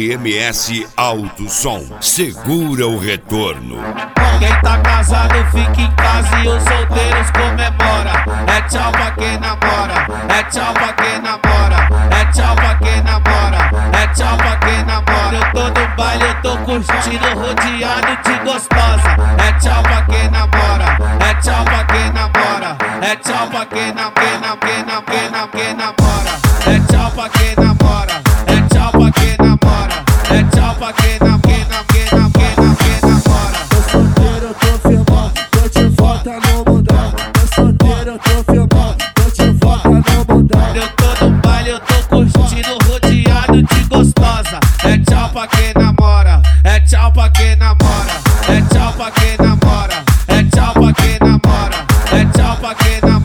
RMS Alto Som, segura o retorno. Quem tá casado fica em casa e os solteiros comemora. É tchau pra quem namora, é tchau pra quem namora, é tchau pra quem namora, é tchau pra quem namora. Eu tô no baile, eu tô curtindo, rodeado de gostosa. É tchau pra quem namora, é tchau pra quem namora, é tchau pra quem namora, é tchau pra quem namora, é tchau pra quem namora, é tchau pra quem namora. Tô solteiro, eu tô firmão, tô de volta no mundão. Tô solteiro, eu tô firmão, tô de volta no mundão. Eu tô no baile, eu tô curtindo, rodeado de gostosa. É tchau pra quem namora, é tchau pra quem namora, é tchau pra quem namora, é tchau pra quem namora, é tchau pra quem namora.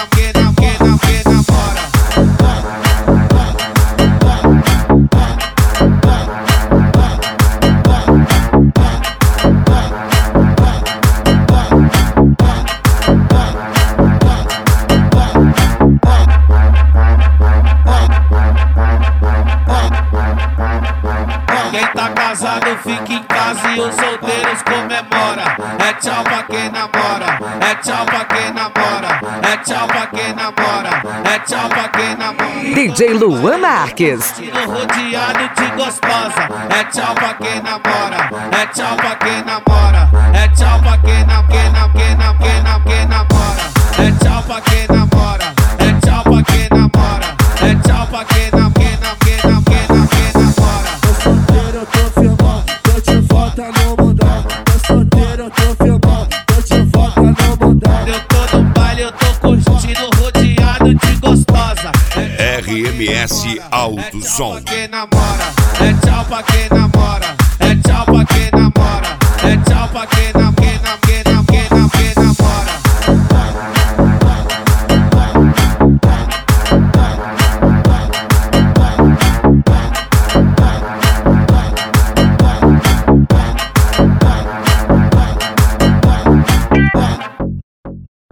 Quem tá casado fica em casa e os solteiros comemora. É tchau pra quem namora, é tchau pra quem namora, é tchau pra quem namora, é tchau pra quem namora. DJ Luan Marques. Rodeado de gostosa. É tchau pra quem namora, é tchau pra quem namora, é tchau pra quem namora, é tchau pra quem namora, é tchau pra quem namora, é tchau pra quem namora. Tô solteiro, eu tô firmão, tô de volta no mundão. Tô solteiro, eu tô firmão, tô de volta no mundão. Eu tô no baile, eu tô curtindo, rodeado de gostosa. RMS Alto Som. Quem namora, é tchau pra quem namora, é tchau pra quem namora, é tchau pra quem namora.